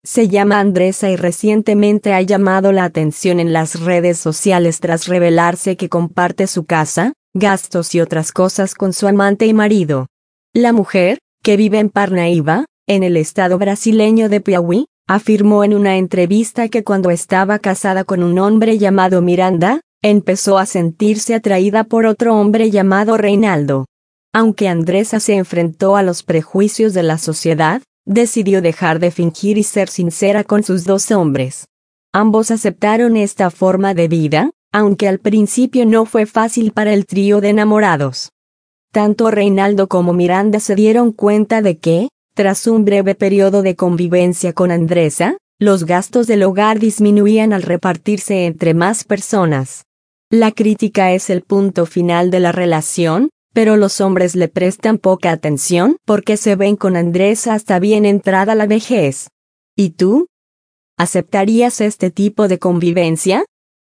Se llama Andresa y recientemente ha llamado la atención en las redes sociales tras revelarse que comparte su casa, gastos y otras cosas con su amante y marido. La mujer, que vive en Parnaíba, en el estado brasileño de Piauí, afirmó en una entrevista que cuando estaba casada con un hombre llamado Miranda, empezó a sentirse atraída por otro hombre llamado Reinaldo. Aunque Andresa se enfrentó a los prejuicios de la sociedad, decidió dejar de fingir y ser sincera con sus dos hombres. Ambos aceptaron esta forma de vida, aunque al principio no fue fácil para el trío de enamorados. Tanto Reinaldo como Miranda se dieron cuenta de que, tras un breve periodo de convivencia con Andresa, los gastos del hogar disminuían al repartirse entre más personas. La crítica es el punto final de la relación, pero los hombres le prestan poca atención porque se ven con Andresa hasta bien entrada la vejez. ¿Y tú? ¿Aceptarías este tipo de convivencia?